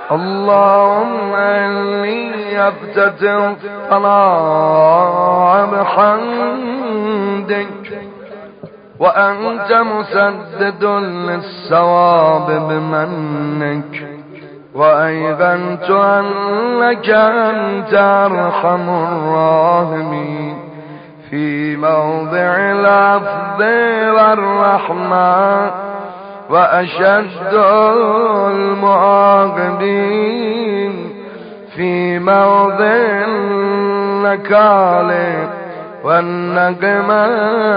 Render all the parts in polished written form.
اللهم إني أفتتح طلاب بحمدك وأنت مسدد للصواب بمنك، وأيقنت أنك أنت أرحم الراحمين في موضع العفو والرحمة، وأشد المعاقبين في موضع النكال والنقمة،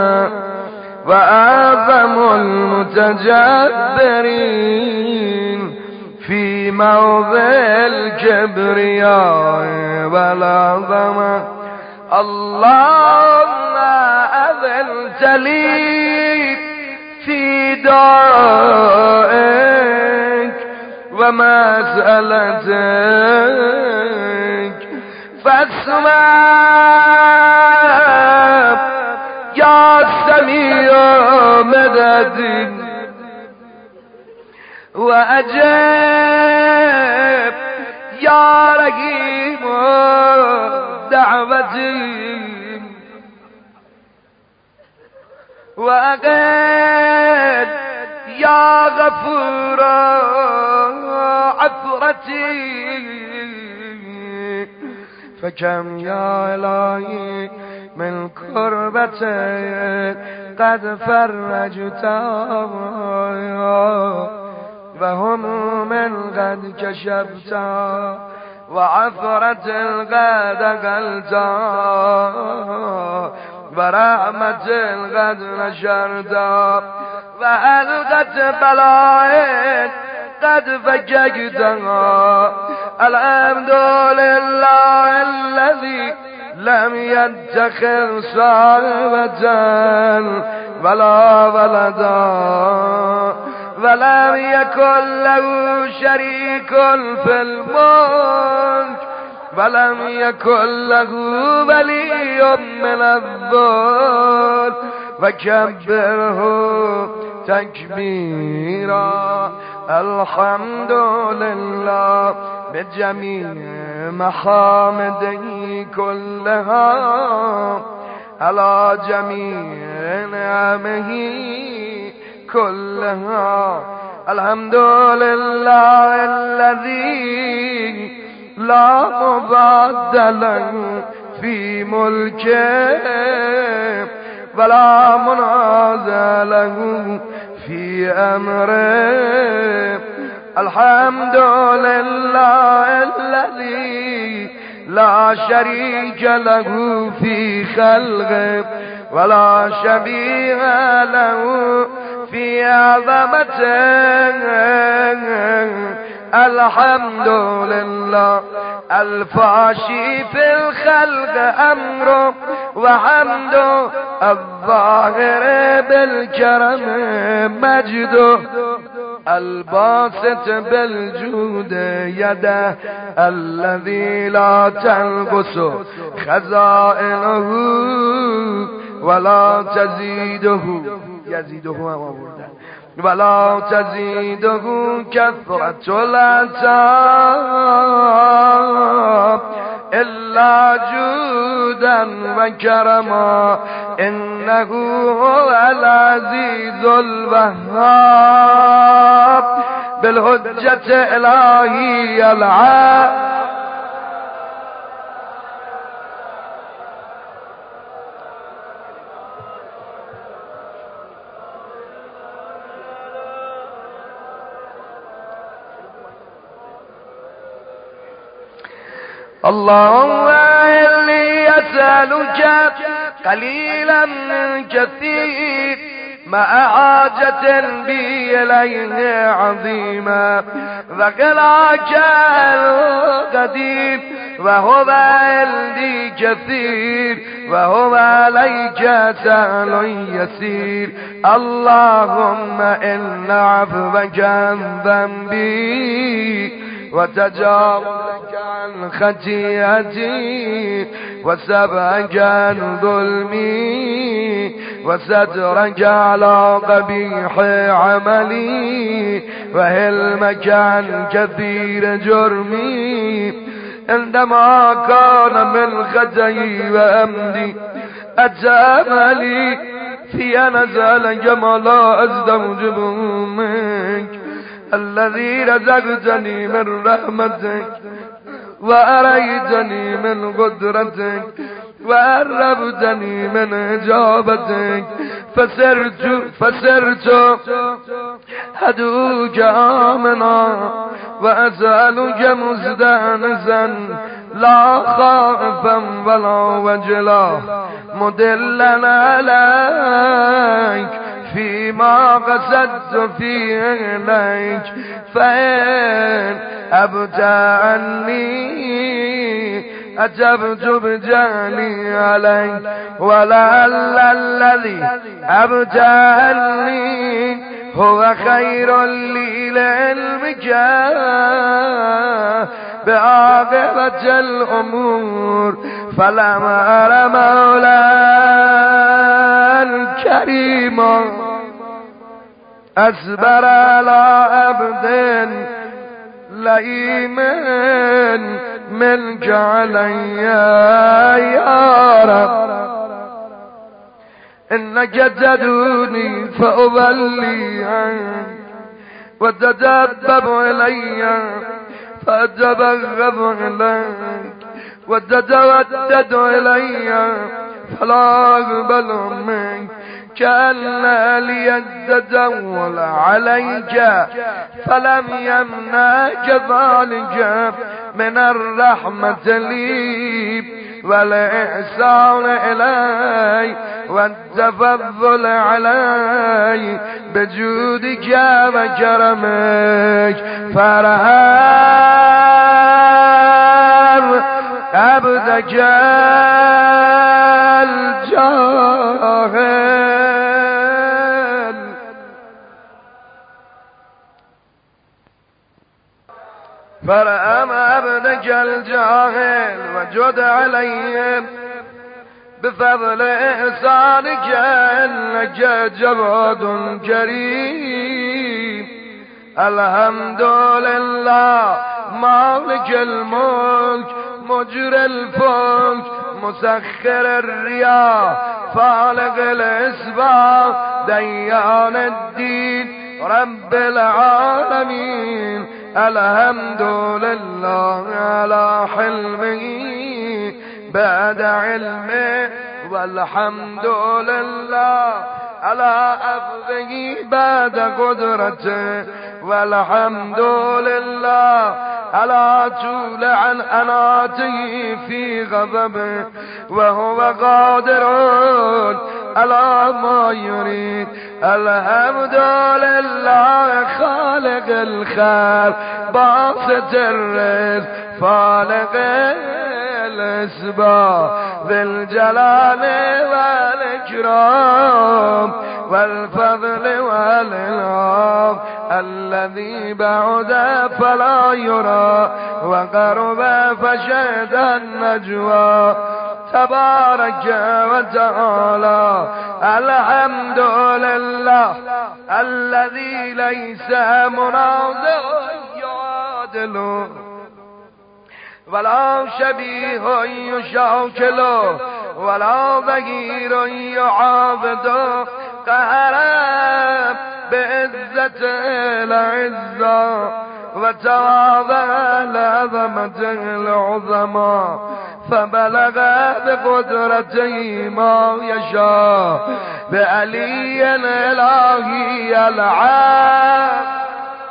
وأعظم المتجبرين في موضع الكبرياء والعظمة. اللهم أذنت لي في دعائك ومسألتك، فاسمع يا سميع مدد، وأجب يا رحيم دعوتي، وأقد يا غفور عثرتي. فكم يا إلهي من كربة قد فرجتها، وهموم قد كشفتها، وعثرة قد قلتها، ورحمة قد نشرتها، وألقت بلاء قد فككتها. الحمد لله الذي لم يتخذ صاحبة ولا ولدا، ولم يكن له شريك في الملك، ولم يكن له ولي من الذل، وكبره تكبيرا. الحمد لله بجميع محامده كلها، على جميع نعمه كلها. الحمد لله الذي لا مبدل في ملكه، ولا منازع له في أمره. الحمد لله الذي لا شريك له في خلقه، ولا شبيه له في عظمته. الحمد لله الفاشي في الخلق أمره، وحمده الظاهر بالكرم مجده، الباسط بالجود يده، الذي لا تنقص خزائنه ولا تزيده ولا تزيده كثرة العتاب إلا جودا وكرما. إنه هو العزيز الوهاب بالحجة إلهي العاب. اللهم إني أسألك قليلا من كثير مع حاجة بي إليه عظيما، وغلاك القدير وهو عندي كثير، وهو عليك سهل يسير. اللهم إن عفوك عن ذنبي، وتجاوزك عن خطيئتي، وسبعك عن ظلمي، وسترك على قبيح عملي، وحلمك عن كثير جرمي عندما كان من خطئي وأمدي أجملي في نزل جمالا أستوجب منك الذي رزقتني من رحمتك وأريتني من قدرتك وأربتني من إجابتك فسرت هدوك آمنا وأسألك مستأنسا لا خائفا ولا وجلا مدلا عليك فيما قصدت فيه إليك فإن أبت عني أجبت بجهلي عليك ولعل الذي أبت عني هو خير لي لعلمك بعاقبة الأمور فلم أر مولا كريما أصبر على عبد لئيم منك علي يا رب إنك تدعوني فأولي عنك وتتبب إلي فأتبغض إليك وتتودد إلي فلا أقبل منك كأن لي التدول عليك فلم يمنعك ذلك من الرحمة لي والإحسان إلي والتفضل علي بجودك وكرمك فرحم عبدك الجاهل فرحم عبدك الجاهل وجد عليهم بفضل إحسانك إنك جواد كريم الحمد لله مالك الملك مجري الفلك مسخر الرياح فالق الاسباب ديان الدين رب العالمين الحمد لله على حلمه بعد علمه والحمد لله على أفضه بعد قدرته والحمد لله على طول عن أناته في غضبه وهو قادر على ما يريد الحمد لله خالق الخير باسط الرزق فالق الأسباب ذي الجلال والإكرام والفضل والإنعام الذي بعد فلا يرى وقرب فشهد النجوى تبارك وتعالى الحمد لله الذي ليس مناظر يعادله ولا شبيه يشاكله ولا ظهير يعابده قهر بعزة العزة وتواضع لعظمة العظمى فبلغ بقدرته ما يشاء بعلي الإلهي العام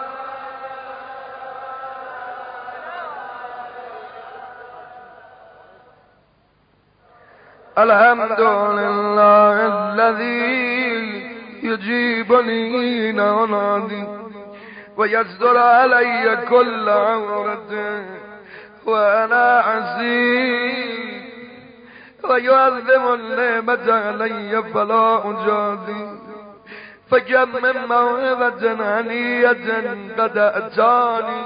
الحمد لله الذي يجيبني نادي ويستر علي كل عورته وأنا عزيز ويعظم النعمة علي فلا أجازي فكم من موهبة هنية قد أتاني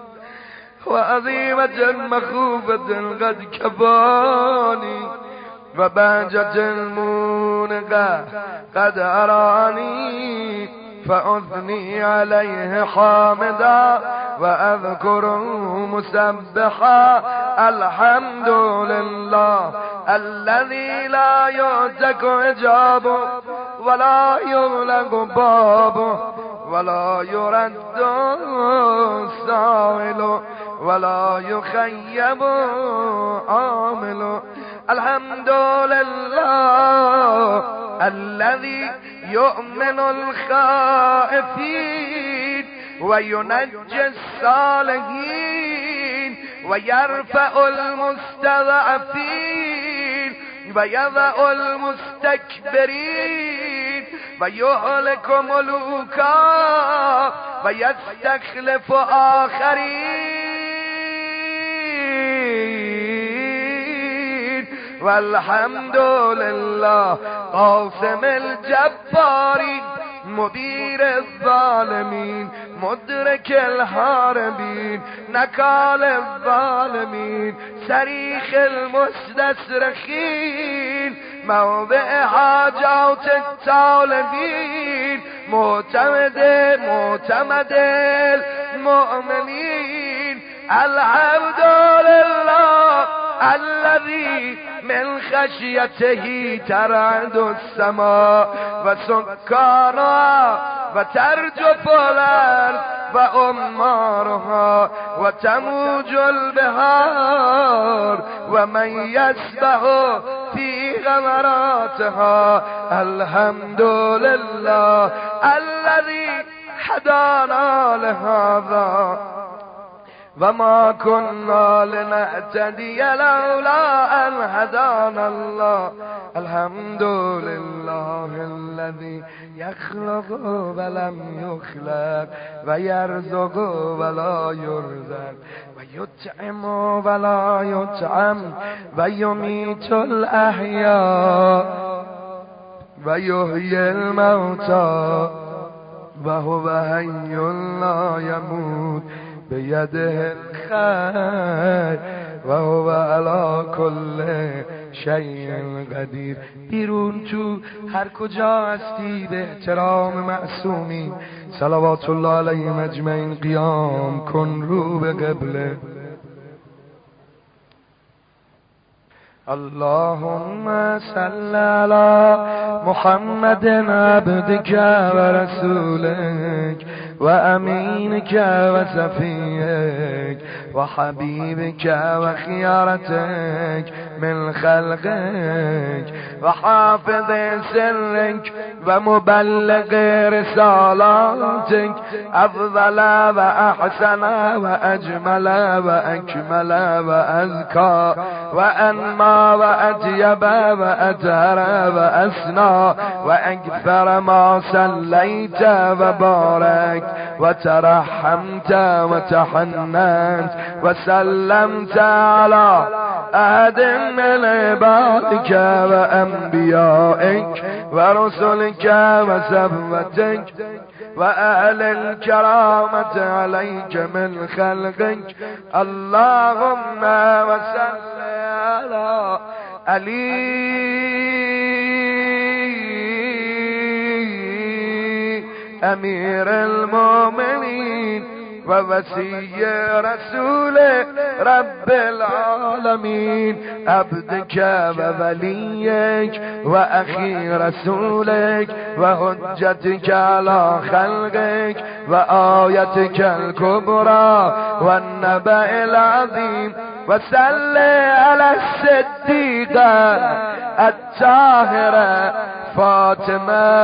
وعظيمة مخوفة قد كفاني وبهجة المونقة قد أراني فأثني عليه حامدا وأذكره مسبحا. الحمد لله الذي لا يهتك حجابه ولا يغلق بابه ولا يرد سائل ولا يخيب عامل. الحمد لله الذي يؤمن الخائفين وينجي الصالحين ويرفع المستضعفين ويضع المستكبرين ويهلك ملوكا ويستخلف آخرين. والحمد لله قاسم الجبارين مدير الظالمين مدرك الحاربين نكال الظالمين سريخ المستصرخين موضع حاجات الطالبين معتمد المؤمنين. الحمد لله الذي من خشيته ترعد السماء وسكانها وترجف الأرض وأمارها وتموج البحار ومن يسبح في غمراتها. الحمد لله الذي هدانا لهذا وما كنا لنهتدي لولا أن هدانا الله. الحمد لله الذي يخلق ولم يخلق ويرزق ولا يرزق ويطعم ولا يطعم ويميت الأحياء ويحيي الموتى وهو حي لا يموت بيده الخير وهو على كل شيء قدیر. بیرون تو هر کجا هستی به احترام معصومین صلوات الله علیهم اجمعین قیام کن رو به قبله. اللهم صل على محمد عبدك ورسولك وأمينك وصفيك وحبيبك وخيارتك من خلقك وحافظ سرك ومبلغ رسالاتك أفضل وأحسن وأجمل وأكمل وأزكى وأنمى وأطيب وأطهر وأسنى وأكثر ما صليت وباركت وترحمت وتحننت وسلمت على أحد من عبادك وأنبيائك ورسلك وصفوتك وأهل الكرامة عليك من خلقك. اللهم وصل على علي أمير المؤمنين ووسي رسول رب العالمين عبدك ووليك وأخي رسولك وحجتك على خلقك وآيتك الكبرى والنبأ العظيم. وصل على الصديقة الطاهرة فاطمة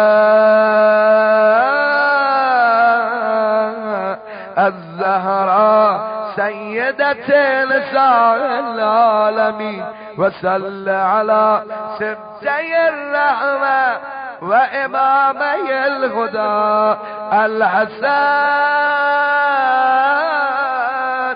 الزهراء سيدة نساء العالمين. وصل على سبتي الرحمة وإمامي الهدى الحسن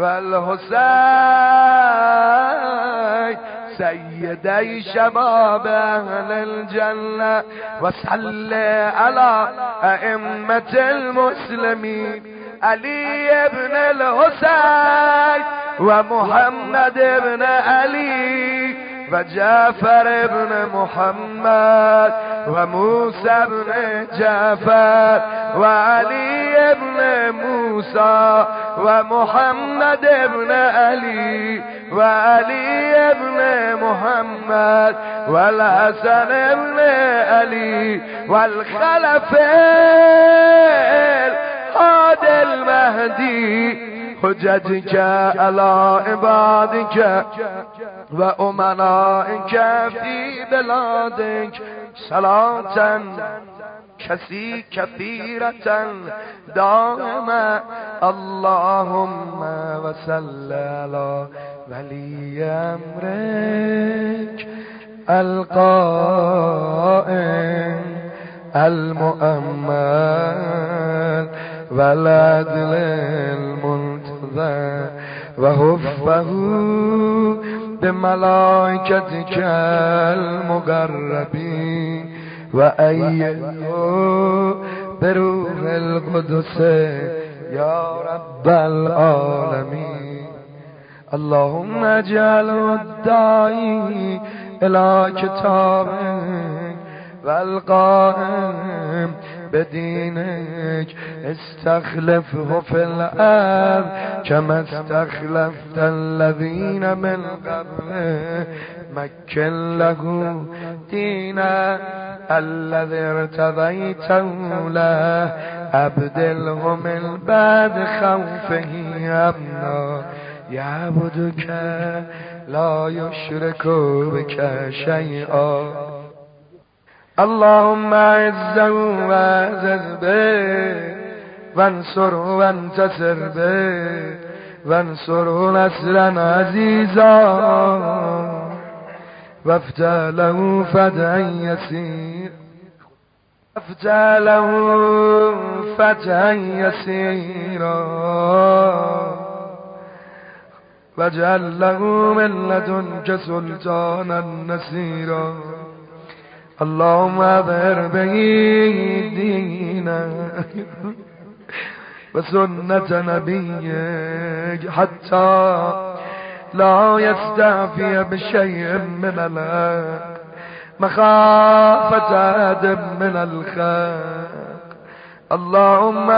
والحسين سيدي شباب أهل الجنة. وصل على أئمة المسلمين علي بن الحسين ومحمد بن علي و جعفر ابن محمد و موسی ابن جعفر و علی ابن موسی و محمد ابن علی و علی ابن محمد و الحسن ابن علی و الخلف الهادي المهدي حجتك على عبادك وأمنائك في بلادك صلاة كثيرة دائمة اللهم وصل على ولي أمرك القائم المؤمن والعدل المنتظر وحفه بملائكتك المقربين وأيده بروح القدس يا رب العالمين اللهم اجعله الداعي إلى كتابك والقائم بدينك استخلفه في الأرض كما استخلفت الذين من قبله مكن له دينا الذي ارتضيته له أبدله من بعد خوفه أمنا يعبدك لا يشرك بك شيئا اللهم اعزه واعزز به وانصره وانتصر به وانصره نصرا عزيزا وافتح له فتحا يسيرا وافتح له فتحا يسيرا واجعل له من لدنك سلطانا نصيرا اللهم اظهر به دينك وسنة نبيك حتى لا يستعفي بشيء من الحق مخافة أحد من الخلق اللهم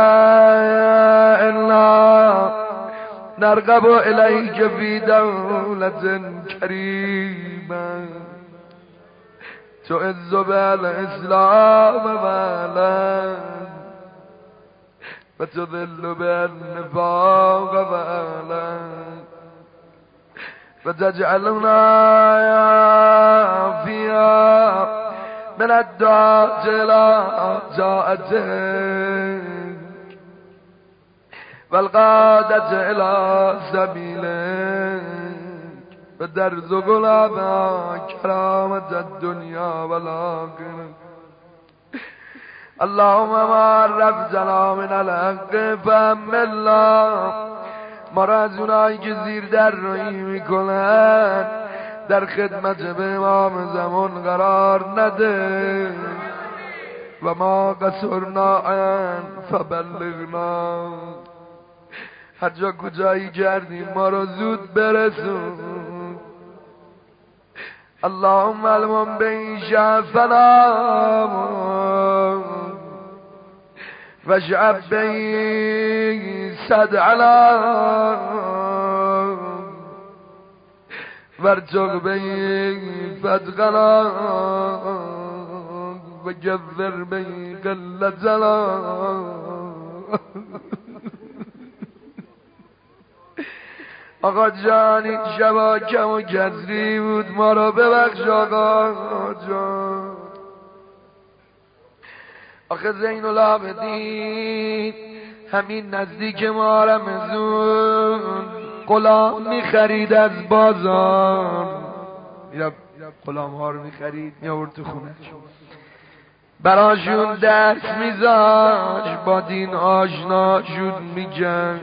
إنا نرغب إليك في دولة كريمة تعز بها الإسلام وأهله وتذل بها النفاق وأهله وتجعلنا فيها من الدعاة إلى طاعتك والقادة إلى سبيلك وترزقنا بها كرامة الدنيا والآخرة اللهم ما عرفتنا من الحق فحملنا ما را از اونایی که زیر در روی میکنن در خدمت به امام زمان قرار نده و ما قصرنا عن فبلغنا هر جا کجایی کردیم ما را زود برسون اللهم علم به شعفنا واجعب به صدعنا وارزق به فتقنا وجذر به قلتنا آقا جان این شبا کم و کسری بود ما را ببخش آقا جان آخه زین العابدین همین نزدیک ما رمزون غلام میخرید از بازار میرم غلام ها رو میخرید میآورد تو خونه براشون درس میذاش با دین آشنا شد میگن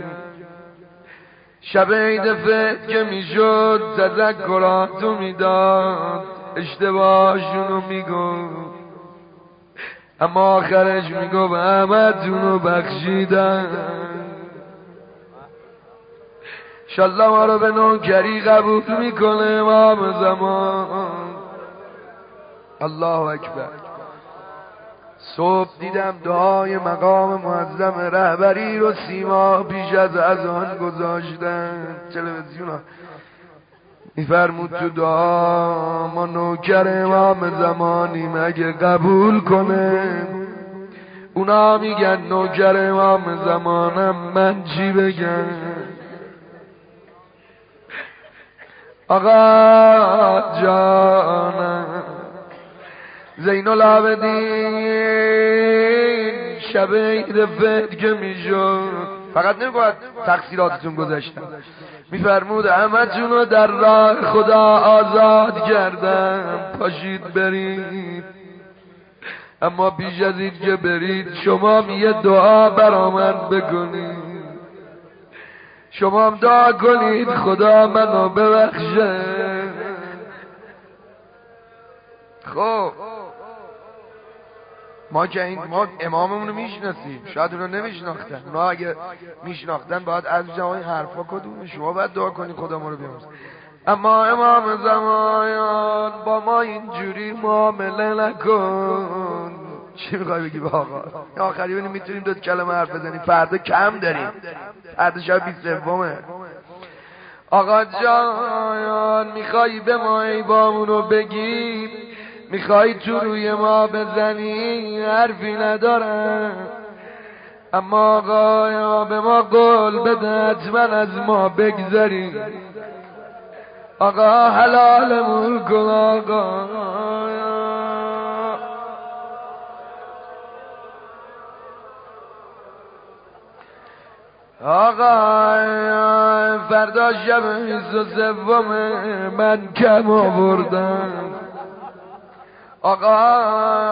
شب عید فطر که میشد تذکراتو میداد اشتباهشونو میگفت اما آخرش میگفت همتونو بخشیدم انشالله ما رو به نوکری قبول میکنه امام زمان. الله اکبر. صبح دیدم دعای مقام معظم رهبری رو سیما پیش از اذان گذاشتن تلویزیونا. میفرمود تو دعا ما نوکر امام زمانیم، اگه قبول کنه اونا میگن نوکر امام زمانم، من چی بگم؟ آقا جانم زین العابدین شب عید فطر که میشد، فقط نمیگوید تقصیراتتون گذاشتم، میفرمود همه جونو در راه خدا آزاد کردم، پاشید برید، اما پیش از این که برید شما یه دعا برا من بکنید، شما هم دعا کنید خدا منو ببخشه. خب ما اماممون رو میشناسیم، شاید اونو نمیشناختن، اونا اگه میشناختن باید از جوای حرفا کدومه، شما باید دعا کنید خدا ما رو بیامرزه. اما امام زمان با ما اینجوری معامله نکن. چی میخوای بگی به آقا؟ آخری بینیم میتونیم 2 کلمه حرف بزنیم، فردا کم داریم، فردا شب 23. آقا جان میخوای به ما عیبامونو بگی، میخوای تو روی ما بزنی، حرفی ندارم، اما آقا به ما قول بده حتما از ما بگذری، آقا حلالمون کن آقا. آقا فردا شب 23 من کم آوردم، آقا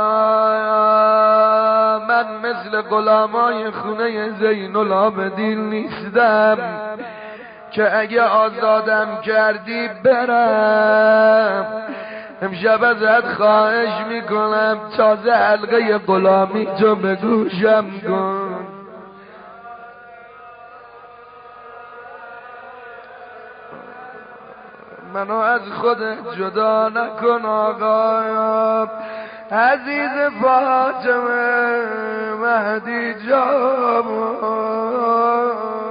من مثل غلامای خونه زین العابدین نیستم که اگه آزادم کردی برم، امشب ازت خواهش میکنم تازه حلقه غلامی تو به گوشم کن. منو از خودت جدا نکن آقا، عزیز فاطمه مهدی جوان،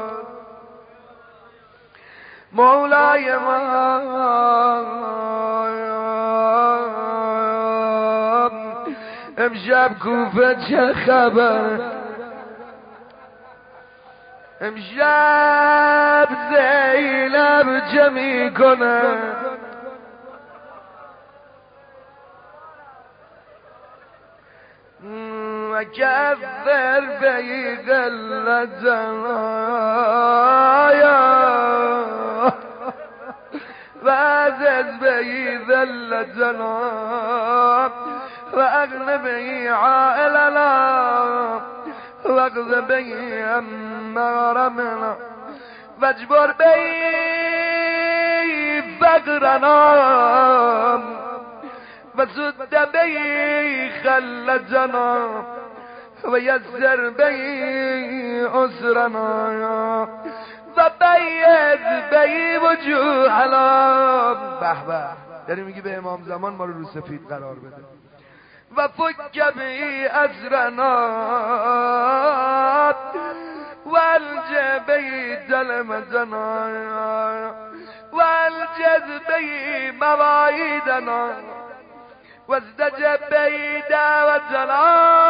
مولای من امشب کوفه چه خبر، امشب زینب چه میکنه، وکفر بی غلتنایا وعزز بی ذلتنا واغن بی عائلنا واغذ بی امارمنا واجبر بی فقرنا وسد بی خلتنا ويسر بي أسرنا وبيد بي وجوهنا. به به داری میگی به امام زمان ما رو سفید قرار بده. و فک بی اسرنا والج بی دلمتنا والجز بی مواعیدنا وازدجب بی دعوتنا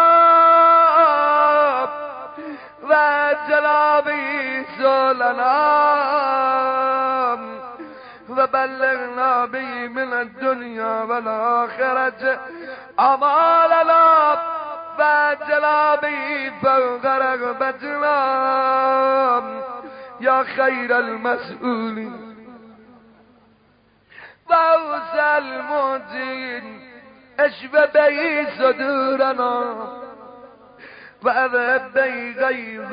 وجلابي سولنا وبلغنا به من الدنيا والآخرة أعمالنا وجلابي فوق رغبتنا يا خير المسؤولين وأوسى الموتين اشف به صدورنا وأذهب بي غيظ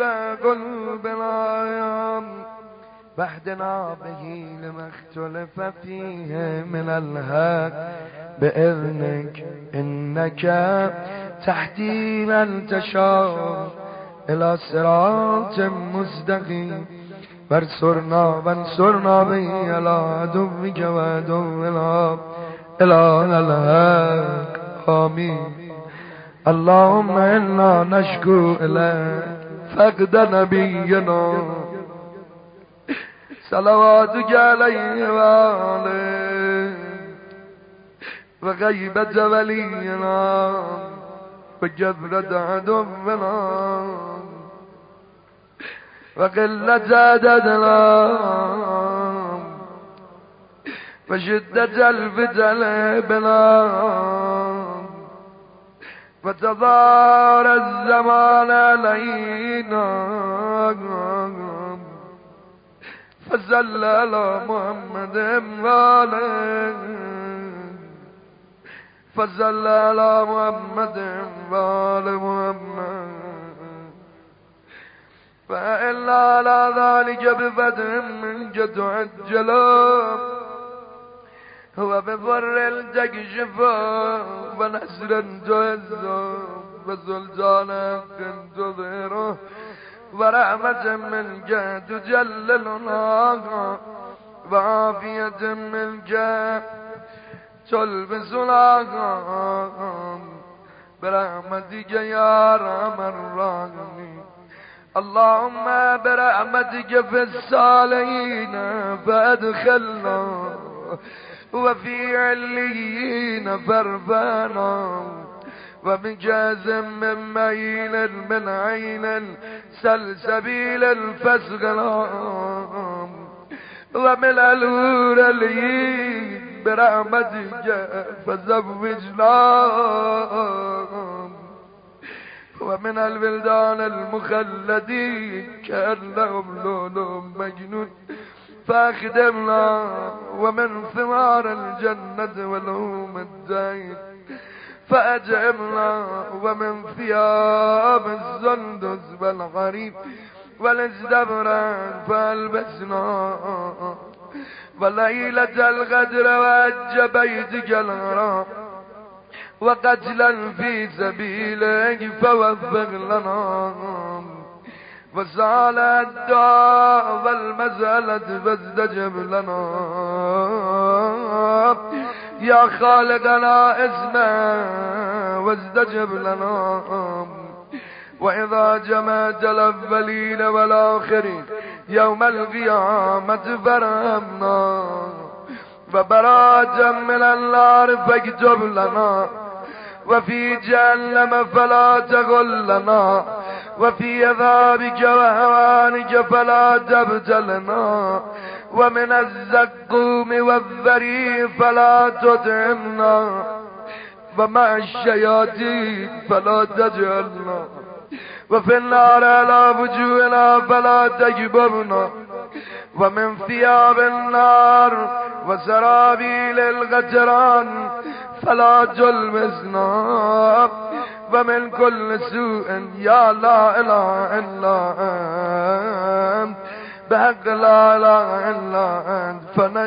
قلوبنا واهدنا به لما اختلف فيه من الحق بإذنك إنك تهدي من تشاء إلى صراط مستقيم وانصرنا به على عدوك وعدونا إلى الهك آمين. اللهم إنا نشكو إليك فقد نبينا صلواتك عليه وآله وغيبة ولينا وجبرة عدونا وقلة عددنا وشدة الفتن بنا وتظاهر الزمان علينا فصل على محمد وآله فصل على محمد وآل محمد فإلا على ذلك بفتح منك تعجل هو بفر تكشف ونسر تعز وسلطانا تظهره ورحمة منك تجللنا وعافية منك تلبسنا برحمتك يا ارحم الراحمين. اللهم برحمتك في الصالحين فادخلنا وفي عليين فارفعنا وبجاز من معين من عين سلسبيل الفسقنا ومن الأولين برحمتك فزوجنا ومن الولدان المخلدين كأنهم لؤلؤ مجنون فاخدمنا ومن ثمار الجنة ولهم الدين فأجعلنا ومن ثياب السندس والغريب والازدبران فالبسنا وليلة القدر وحج بيتك الحرام وقتلا في سبيلك فوفق لنا وسال الدعاء والمسألة فاستجب لنا يا خالقنا اسمع واستجب لنا. وإذا جمعت الأولين والآخرين يوم القيامة فرحمنا وبراءة من النار فاكتب لنا وفي جهنم فلا تغلنا وفي عذابك وهوانك فلا تبتلنا ومن الزقوم والذري فلا تطعمنا ومع الشياطين فلا تجعلنا وفي النار على وجوهنا فلا تجبرنا ومن ثياب النار وسرابيل الغجران فلا تلمسنا ومن كل سوء يا لا إله إلا أنت بحق لا إله إلا أنت